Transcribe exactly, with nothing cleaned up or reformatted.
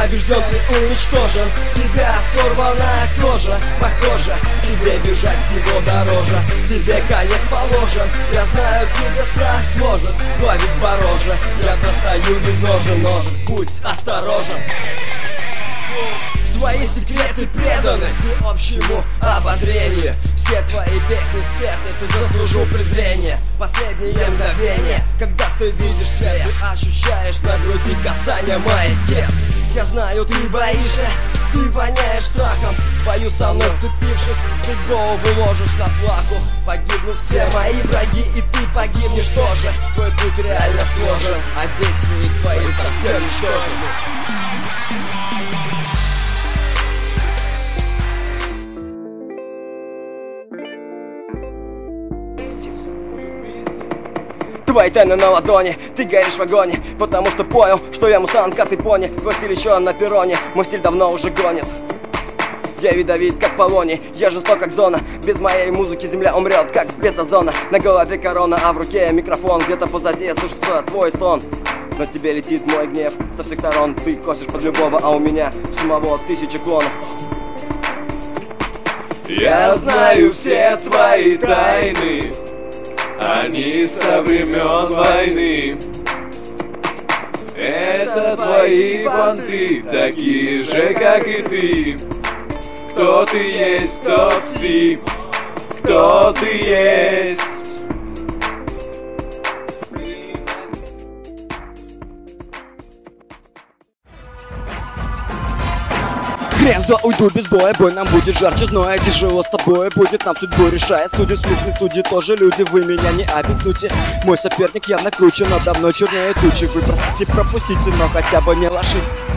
побежден, ты уничтожен. С тебя сорвана кожа. Похоже, тебе бежать всего дороже. Тебе конец положен. Я знаю, тебе страх может схватить по роже. Я достаю из ножен ножик, будь осторожен. Твои секреты преданность всеобщему ободрению. Все твои песни спеты, ты заслужил презрение. Последнее мгновение, когда ты видишь свет, ты ощущаешь на груди касание моих кес. Я знаю, ты боишься, ты воняешь страхом. В бою со мной вцепившись, ты голову ложишь на плаху. Погибнут все мои враги, и ты погибнешь тоже. Твой путь реально сложен, а здесь мы твои совсем ничтожны. Твои тайны на ладони, ты горишь в огоне, потому что понял, что я мусанг, а ты пони. Твой стиль еще на перроне, мой стиль давно уже гонит. Я ядовит, как полоний, я жесток, как зона. Без моей музыки земля умрет, как без озона. На голове корона, а в руке микрофон. Где-то позади слышится твой стон. Но тебе летит мой гнев со всех сторон. Ты косишь под любого, а у меня самого тысячи клонов. Я знаю все твои тайны, они со времен войны. Это твои понты, такие же, как и ты. Кто ты есть, тот си, кто ты есть. Хрен два, уйду без боя, бой нам будет жарче зноя. Тяжело с тобой будет, нам судьбу решает. Судьи, смысл, судьи тоже люди, вы меня не обессудьте. Мой соперник явно круче, надо мной чернее тучи. Вы простите, пропустите, но хотя бы не лошить.